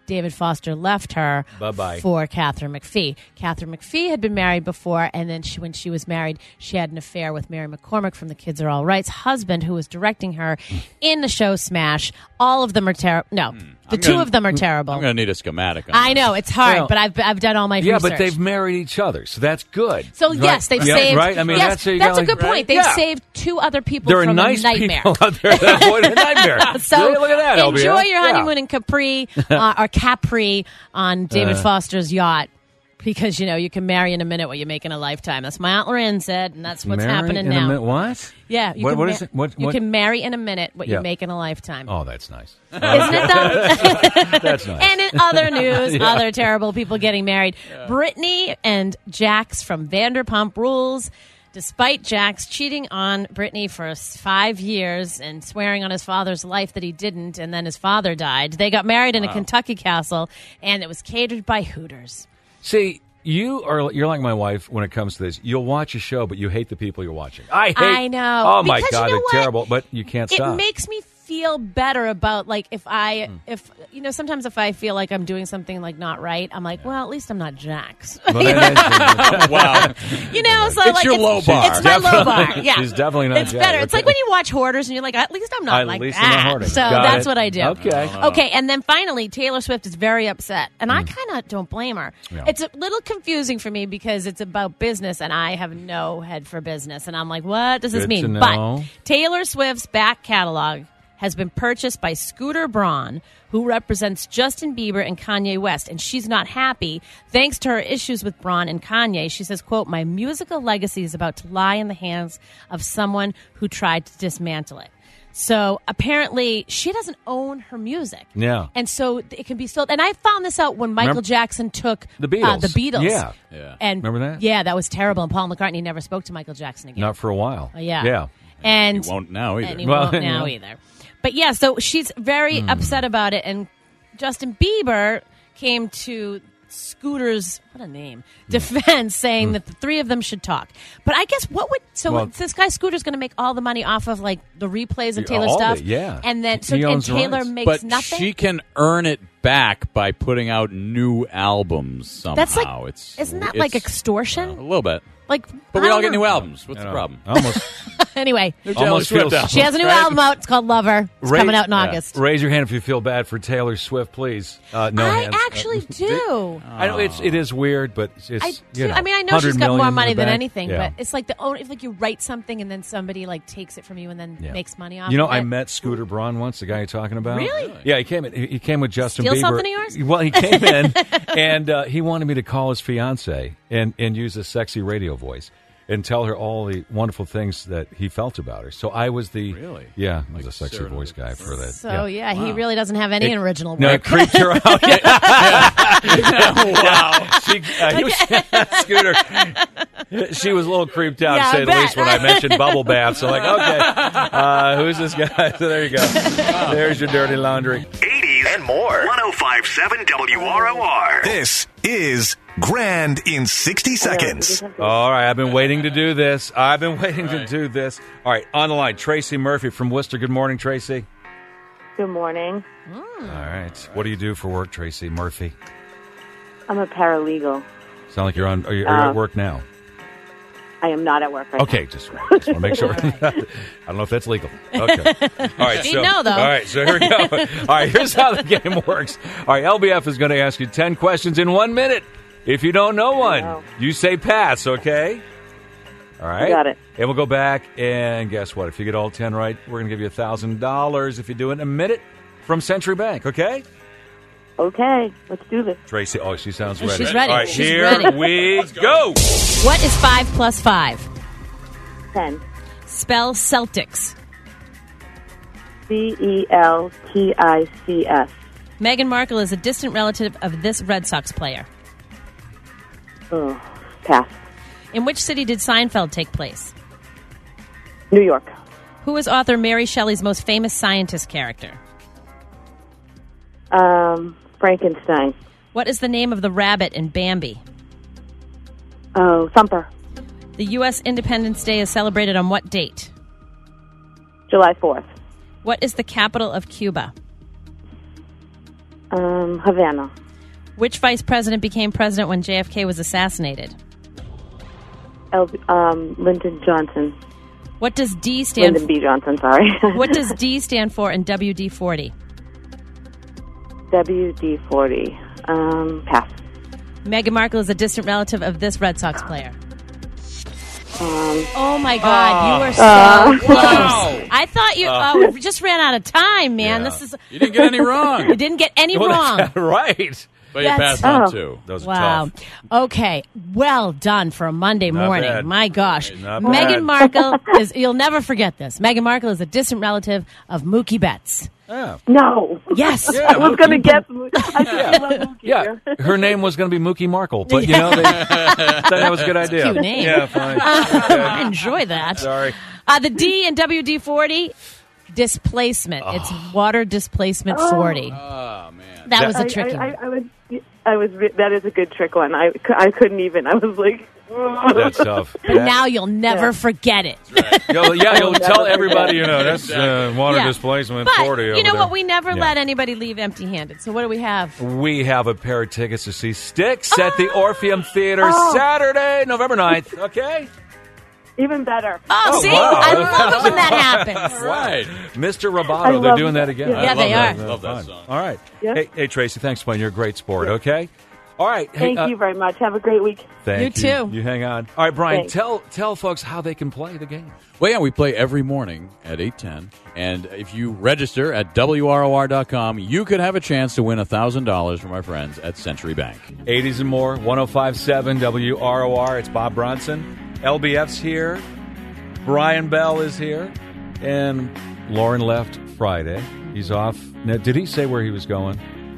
David Foster left her Bye-bye. for Catherine McPhee. Catherine McPhee had been married before, and then she, when she was married, she had an affair with Mary McCormick from The Kids Are All Right's husband, who was directing her in the show Smash. All of them are terrible. No, the I'm two gonna- of them are terrible. I'm going to need a schematic. On I this. know, it's hard, Well, but I've, I've done all my Yeah, research. but they've married each other, so that's good. So Right? yes, they've Yeah, saved. right. I mean, yes, that's, you that's got, a good like, point. They've yeah. saved two other people There are from nice a nightmare. people out there that avoid a nightmare. So Hey, look at that, L B S. enjoy your Yeah. honeymoon in Capri uh, or Capri on David Uh. Foster's yacht. Because, you know, you can marry in a minute what you make in a lifetime. That's what my Aunt Lorraine said, and that's what's Marry happening in a now. minute- What? Yeah. You What- can what ma- is it? What- you what- can marry in a minute what Yeah. you make in a lifetime. Oh, that's nice. Isn't it, though? That's nice. And in other news, Yeah. other terrible people getting married. Brittany and Jax from Vanderpump Rules. Despite Jax cheating on Brittany for s- five years and swearing on his father's life that he didn't, and then his father died, they got married in a Wow. Kentucky castle, and it was catered by Hooters. See, you are you're like my wife when it comes to this. You'll watch a show, but you hate the people you're watching. I hate. I know. Oh my Because God, you know they're what? terrible. But you can't stop. It makes me feel better about, like, if I, if, you know, sometimes if I feel like I'm doing something, like, not right, I'm like, well, at least I'm not Jax. Well, that is- Wow. You know, so It's like your it's, low bar. It's my low bar. Definitely- Yeah, she's definitely not It's Jax. better. It's like Okay. when you watch Hoarders and you're like, at least I'm not At like least I'm not that. hoarding. So Got that's it. what I do. Okay. Okay, and then finally, Taylor Swift is very upset, and I kind of don't blame her. Yeah. It's a little confusing for me because it's about business, and I have no head for business, and I'm like, what does this Good mean? to know. But Taylor Swift's back catalog has been purchased by Scooter Braun, who represents Justin Bieber and Kanye West, and she's not happy thanks to her issues with Braun and Kanye. She says, quote, my musical legacy is about to lie in the hands of someone who tried to dismantle it. So apparently she doesn't own her music. Yeah. And so it can be sold. And I found this out when Michael Remember- Jackson took The Beatles. Uh, the Beatles. Yeah. Yeah. And Remember that? Yeah, that was terrible. And Paul McCartney never spoke to Michael Jackson again. Not for a while. Uh, yeah. Yeah. And He won't now either. And he Well, won't now yeah. either. But yeah, so she's very Hmm. upset about it. And Justin Bieber came to Scooter's, what a name, defense, saying that the three of them should talk. But I guess what would, so Hmm. Well- this guy Scooter's going to make all the money off of like the replays of Taylor All stuff? the- yeah. And then, so He and owns the Taylor rights. makes But nothing? she can earn it back by putting out new albums somehow. That's like, it's isn't that it's- like extortion? a little bit. Like, But I we all don't get know. new albums. What's I the know. problem? Almost. Anyway, New Taylor Almost Swift feels- album, she has a new right? album out. It's called Lover. It's Ra- coming out in yeah. August. Raise your hand if you feel bad for Taylor Swift, please. Uh, no I hands. actually do. I know it's it is weird, but it's I you do. know, I mean, I know one she's hundred got million more in money the than bank. anything, Yeah. but it's like the own if like you write something and then somebody like takes it from you and then Yeah. makes money off. You know, of I it. met Scooter Braun once, the guy you're talking about. Really? Yeah, he came. He he came with Justin Steal Bieber. something of yours? Well, he came in and uh, he wanted me to call his fiance and and use a sexy radio voice and tell her all the wonderful things that he felt about her. So I was the Really? Yeah, I was Like a sexy Sarah voice guy for that. So yeah, he Wow. really doesn't have any It- original No, it work. creeped her out. wow. She, uh, he was, Scooter. She was a little creeped out, Yeah, to I say the least, bet. when I mentioned bubble baths. So, like, okay, uh, who's this guy? So there you go. There's your dirty laundry. eighties and more. ten fifty-seven W R O R. This is Grand in sixty seconds. All right, I've been waiting to do this. I've been waiting to do this. All right, on the line, Tracy Murphy from Worcester. Good morning, Tracy. Good morning. All right. What do you do for work, Tracy Murphy? I'm a paralegal. Sound like you're on. Are you, are you Uh, at work now? I am not at work right Okay, just, just want to make sure. I don't know if that's legal. Okay. All right. She'd So, know, though. All right. So here we go. All right. Here's how the game works. All right. L B F is going to ask you ten questions in one minute. If you don't know one, know. you say pass. Okay. All right. Got it. And we'll go back and guess what? If you get all ten right, we're going to give you a thousand dollars. If you do it in a minute from Century Bank. Okay. now. Okay, let's do this. Tracy. Oh, she sounds Oh, ready. she's ready. All right. She's here ready. we go. What is five plus five? Ten. Spell Celtics. C E L T I C S. Meghan Markle is a distant relative of this Red Sox player. Oh, pass. In which city did Seinfeld take place? New York. Who is author Mary Shelley's most famous scientist character? Um, Frankenstein. What is the name of the rabbit in Bambi? Oh, Thumper. The U S. Independence Day is celebrated on what date? July fourth. What is the capital of Cuba? Um, Havana. Which vice president became president when J F K was assassinated? L- um, Lyndon Johnson. What does D stand Lyndon B. Johnson, sorry. What does D stand for in W D forty? W D forty. Um, pass. Meghan Markle is a distant relative of this Red Sox player. Um, oh, my God. You were so uh, close. Wow. I thought you Uh, oh, we just ran out of time, man. Yeah. This is You didn't get any wrong. You didn't get any Well, wrong. that's right. But you That's- passed on oh. two. Those are Wow. tough. Okay. Well done for a Monday Not morning. bad. My gosh. Not Meghan bad. Markle is, you'll never forget this. Meghan Markle is a distant relative of Mookie Betts. Yeah. no. Yes. Yeah, I was going to guess. I Yeah. love Mookie. Yeah, her name was going to be Mookie Markle, but you know, they, thought that was a good idea. Cute name. Yeah, fine. I enjoy that. Sorry. Uh, the D in W D forty, displacement. It's water displacement forty. Oh, man. That was I, a tricky I, one. I, I was. I was. That is a good trick one. I, cou- I couldn't even. I was like. That's tough. But now you'll never Yeah. forget it. You'll, yeah, you'll I'll tell never everybody, you forget. know, that's uh, water Yeah. displacement But forty over you know there. what? We never Yeah. let anybody leave empty-handed. So what do we have? We have a pair of tickets to see Styx at the Orpheum Theater Saturday, November ninth. Okay? Even better. Oh, Oh, see? wow. I love it when that happens. Right. Mister I Roboto, they're love doing that that. again. Yeah. I Yeah, love they that. are. Uh, Love that fun. song. All right. Yeah. Hey, hey, Tracy, thanks for playing. You're a great sport, okay? All right. Hey, Thank uh, you very much. Have a great week. Thank You you. too. You hang on. All right, Brian, Thanks. tell tell folks how they can play the game. Well, yeah, we play every morning at eight ten. And if you register at W R O R dot com, you could have a chance to win one thousand dollars from our friends at Century Bank. eighties and more, one oh five point seven W R O R. It's Bob Bronson. L B F's here. Brian Bell is here. And Lauren left Friday. He's off. Now, did he say where he was going?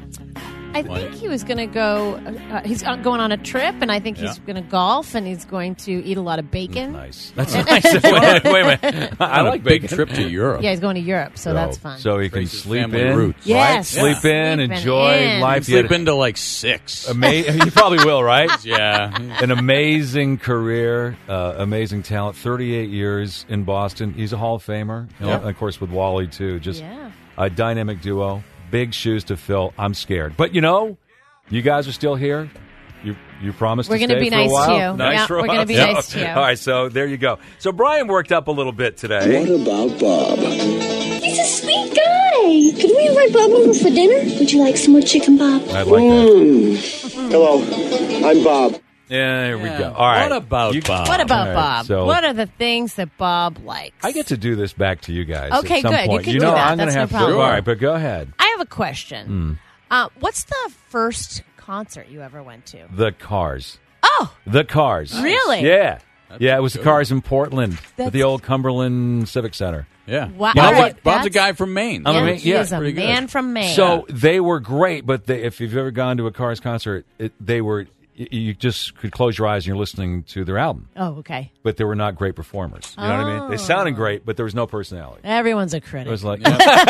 I think he was going to go, uh, he's uh, going on a trip, and I think he's Yeah. going to golf, and he's going to eat a lot of bacon. Nice. That's nice. wait, wait, wait a minute. I On a like big bacon. trip to Europe. Yeah, he's going to Europe, so that's fun. So he can Trace's sleep family in. roots. Yes. Right? Sleep in, Sleeping enjoy in. life. Sleep into like six. Ama- you probably will, right? Yeah. An amazing career, uh, amazing talent. thirty-eight years in Boston. He's a Hall of Famer. You know, Yeah. and of course, with Wally, too. Just Yeah. a dynamic duo. Big shoes to fill. I'm scared. But, you know, you guys are still here. You you promised We're to gonna stay be for nice a while. to you. Nice Yeah, for a we're gonna while. be So- nice to you. All right, so there you go. So Brian worked up a little bit today. What about Bob? He's a sweet guy. Could we invite Bob over for dinner? Would you like some more chicken, Bob? I'd like that. Hello, I'm Bob. Yeah, there we Yeah. go. All right. What about You- Bob? What about All right, Bob? so- What are the things that Bob likes? I get to do this back to you guys. Okay, at some good. You Point. can you do know, that. I'm gonna That's no have to. problem. All right, but go ahead. I have a question. Uh, what's the first concert you ever went to? The Cars. Oh, The Cars. Really? Yeah. That's yeah, it was the good. Cars in Portland at That's- the old Cumberland Civic Center. Yeah. Wow. You know All right, what? Bob's a that's- guy from Maine. I'm a yeah, Maine- he yeah, is a pretty good. man from Maine. So they were great, but they, if you've ever gone to a Cars concert, it, they were y- you just could close your eyes and you're listening to their album. oh, okay. But they were not great performers. You know what I mean? They sounded great, but there was no personality. Everyone's a critic. It was like,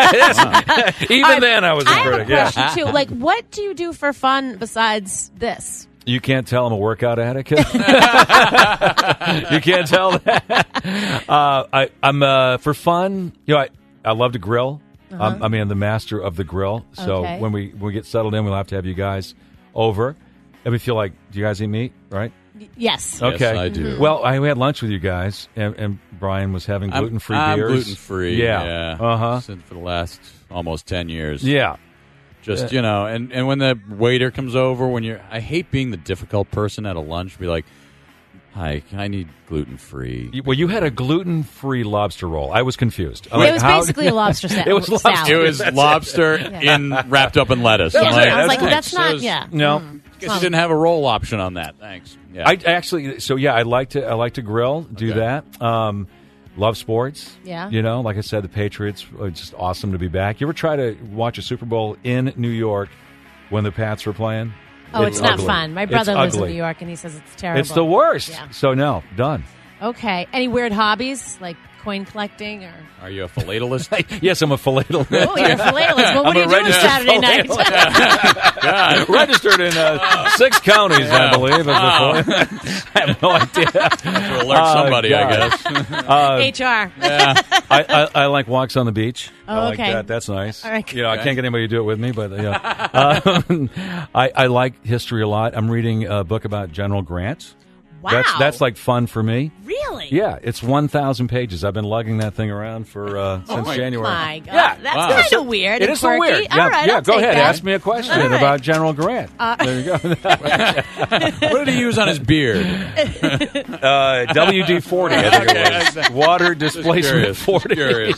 even then I was a I have a critic. Yeah. question too. Like, what do you do for fun besides this? You can't tell I'm a workout addict. You can't tell that. Uh, I, I'm uh, for fun. You know, I, I love to grill. I'm, I mean, I'm the master of the grill. So Okay. when we when we get settled in, we'll have to have you guys over. And we feel like, do you guys eat meat? Right? Yes. Okay, I do. Well, I we had lunch with you guys, and, and Brian was having I'm- gluten free I'm beers. gluten free. Yeah. Yeah. Uh huh. Since for the last almost ten years. Yeah. Just, you know, and, and when the waiter comes over, when you're, I hate being the difficult person at a lunch, be like, hi, I need gluten free. You- Well, you had a gluten free lobster roll. I was confused. I'm It like, was how- basically a lobster sa- It was lobster. salad. It was That's lobster in wrapped up in lettuce. Yeah, I'm I was like, thanks. that's not. It was- Yeah. No. Guess you didn't have a roll option on that. Thanks. Yeah. I actually, so yeah, I like to, I like to grill, do Okay. that. Um, love sports. Yeah. You know, like I said, the Patriots are just awesome to be back. You ever try to watch a Super Bowl in New York when the Pats were playing? Oh, it's, not ugly. fun. My It's brother lives in ugly. New York, and he says it's terrible. It's the worst. Yeah. So no, done. Okay. Any weird hobbies like coin collecting or? Are you a philatelist? Yes, I'm a philatelist. Oh, you're a philatelist. Well, what I'm are you a doing Saturday night? God. Registered in uh, six counties, Yeah. I believe. As Wow. a phil- I have no idea. To alert somebody, Oh, I God. guess. Uh, H R. Yeah. I, I, I like walks on the beach. Oh, I like okay. that. That's nice. All right. You know, I Okay. can't get anybody to do it with me, but yeah. um, I, I like history a lot. I'm reading a book about General Grant. Wow. That's that's like fun for me. Really? Yeah, it's one thousand pages. I've been lugging that thing around for uh, since Oh January. my God. Yeah. That's Wow. kind So- of weird. It and is so quirky. weird. All Yeah, right, yeah. I'll Go take ahead. that. Ask me a question All right. about General Grant. Uh, there you go. What did he use on his beard? uh, W D forty. I think Okay, it was. I- Water Just displacement curious. forty. Just curious.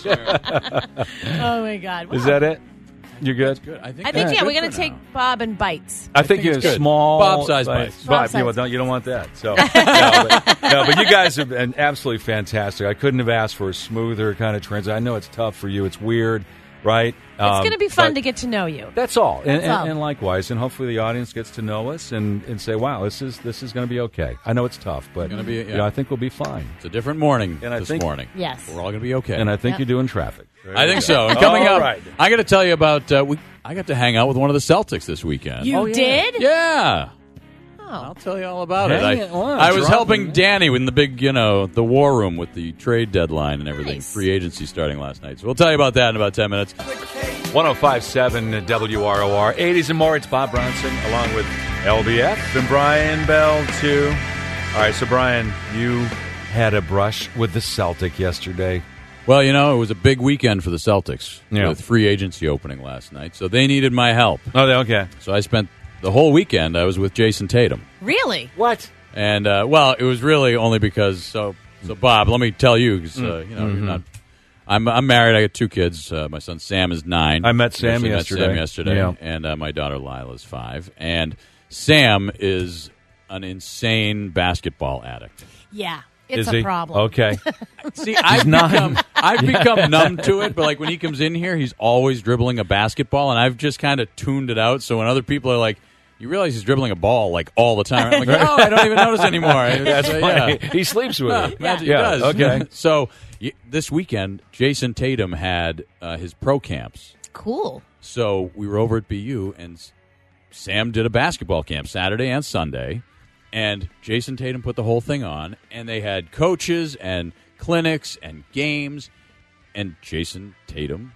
Oh my God. Is Wow. that it? You're good. Good. I think, I think Yeah, yeah, good we're gonna for take now. Bob and bites. I think, think you're it's good. small, Bob-sized like- bites. Bob, you, Bob-sized. don't, you don't want that. So, no, but, no, but you guys have been absolutely fantastic. I couldn't have asked for a smoother kind of transition. I know it's tough for you. It's weird, right? It's going to be fun but to get to know you. That's all, and, That's and, all. and likewise, and hopefully the audience gets to know us and, and say, "Wow, this is this is going to be okay." I know it's tough, but Gonna be- yeah. you know, I think we'll be fine. It's a different morning And I this think- morning. Yes. We're all going to be okay. And I think Yep. you're doing traffic. I think so. And coming All up, right. I got to tell you about. Uh, we, I got to hang out with one of the Celtics this weekend. You Oh, yeah. did? Yeah. Oh. I'll tell you all about Hang it. it. Wow, I, I was drop helping it. Danny in the big, you know, the war room with the trade deadline and everything. Nice. Free agency starting last night. So we'll tell you about that in about ten minutes. one oh five point seven W R O R, eighties and more. It's Bob Bronson along with L B F and Brian Bell, too. All right, so, Brian, you had a brush with the Celtic yesterday. Well, you know, it was a big weekend for the Celtics Yeah. with free agency opening last night. So they needed my help. Oh, okay. So I spent the whole weekend, I was with Jason Tatum. Really? What? And, uh, well, it was really only because, so, so Bob, let me tell you, 'cause, uh, you know, Mm-hmm. you're not, I'm, I'm married. I got two kids. Uh, my son Sam is nine. I met Sam Actually yesterday. Met Sam yesterday. Yeah. And uh, my daughter Lila is five. And Sam is an insane basketball addict. Yeah. It's Is a he? problem. Okay. See, I've nine. become, I've become numb to it, but like when he comes in here, he's always dribbling a basketball, and I've just kind of tuned it out. So when other people are like, you realize he's dribbling a ball like all the time. I'm like, oh, I don't even notice anymore. That's So, funny. yeah. He sleeps with Yeah, it. imagine Yeah, he does. okay. So y- this weekend, Jason Tatum had uh, his pro camps. Cool. So we were over at B U, and S- Sam did a basketball camp Saturday and Sunday, and Jason Tatum put the whole thing on, and they had coaches and clinics and games, and Jason Tatum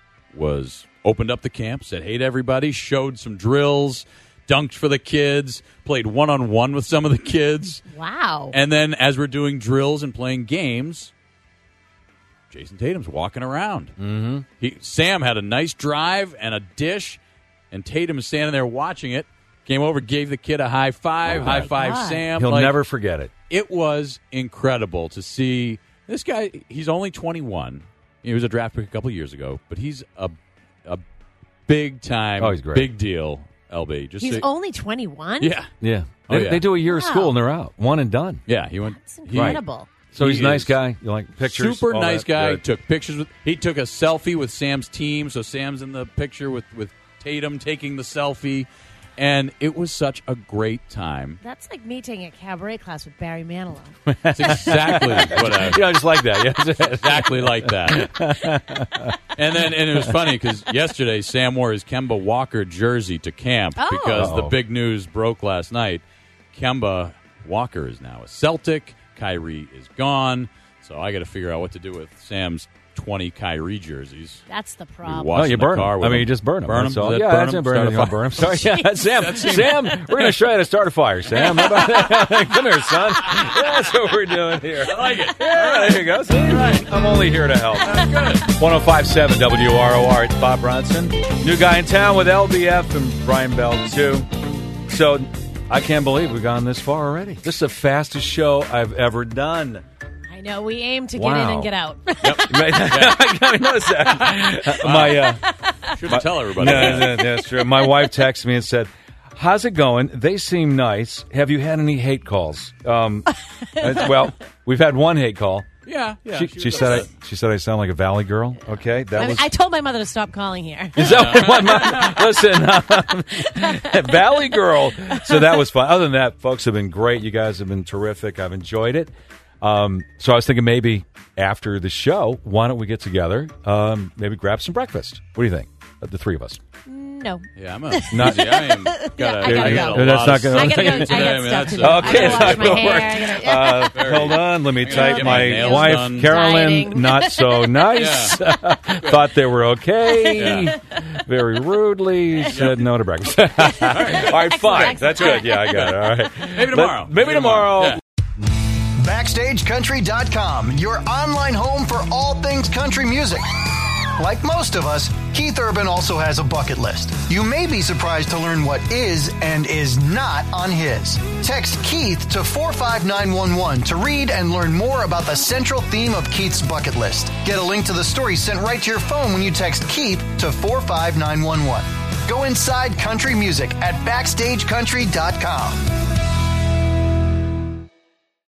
was opened up the camp, said hey to everybody, showed some drills, dunked for the kids, played one-on-one with some of the kids. Wow. And then as we're doing drills and playing games, Jason Tatum's walking around. Mm-hmm. He, Sam had a nice drive and a dish, and Tatum is standing there watching it. Came over, gave the kid a high five, Oh, high my five God. Sam. He'll Like, never forget it. It was incredible to see this guy. He's only twenty-one. He was a draft pick a couple years ago, but he's a a big time, Oh, he's great. big deal. L B, just He's so- only twenty-one? yeah, Yeah. Oh, They, yeah. they do a year of Wow. school and they're out. One and done. yeah. He went. That's he- incredible. So He he's a nice is guy. You like pictures? Super all nice that? guy. Good. Took pictures with. He took a selfie with Sam's team. So Sam's in the picture with with Tatum taking the selfie, and it was such a great time. That's like me taking a cabaret class with Barry Manilow. That's exactly what I. Yeah, just like that. Yeah. Exactly like that. And then, and it was funny because yesterday Sam wore his Kemba Walker jersey to camp Oh. because the Uh-oh. big news broke last night. Kemba Walker is now a Celtic. Kyrie is gone. So I got to figure out what to do with Sam's twenty Kyrie jerseys. That's the We problem. watched Oh, you in the burn car them. with I mean, him. you just burn them. Burn That's them? all. Is that Yeah, burn that's them? it. Burn them. Start a You burn them. Sorry. Yeah, Sam. That seems- Sam, we're going to show you how to start a fire, Sam. How about that? Come here, son. That's what we're doing here. I like it. Yeah, there you go. See? I'm only here to help. one oh five point seven W R O R. It's Bob Bronson. New guy in town with L B F and Brian Bell, too. So I can't believe we've gone this far already. This is the fastest show I've ever done. I know. We aim to get in Wow. and get out. Right? I noticed that. My, uh, Shouldn't tell everybody. no, no, no, that's true. My wife texted me and said, how's it going? They seem nice. Have you had any hate calls? Um, it's- well, we've had one hate call. Yeah, yeah. She, she she was said I, upset. she said I sound like a valley girl. Okay, that I, mean, was. I told my mother to stop calling here. Is that what my, listen, um, Valley Girl. So that was fun. Other than that, folks have been great. You guys have been terrific. I've enjoyed it. Um, so I was thinking maybe after the show, why don't we get together, um, maybe grab some breakfast? What do you think? Uh, The three of us. No. Yeah, I'm a not. I am. Gotta, Yeah, I gotta I got go. a That's lot not of gonna- I gotta go. I today. got I mean, stuff that's to a- do. I Okay, gotta wash my that'll hair. work. I gotta- Uh, hold on, let me gotta type get my, my nails wife, done. Carolyn, Dieting. not so nice. Thought they were okay. Yeah. Very rudely said no to breakfast. All right, fine. Excellent. That's good. Yeah, I got it. All right. Maybe tomorrow. Let- maybe tomorrow. Yeah. Backstage Country dot com, your online home for all things country music. Like most of us, Keith Urban also has a bucket list. You may be surprised to learn what is and is not on his. Text Keith to four five nine one one to read and learn more about the central theme of Keith's bucket list. Get a link to the story sent right to your phone when you text Keith to four five nine one one. Go inside country music at Backstage Country dot com.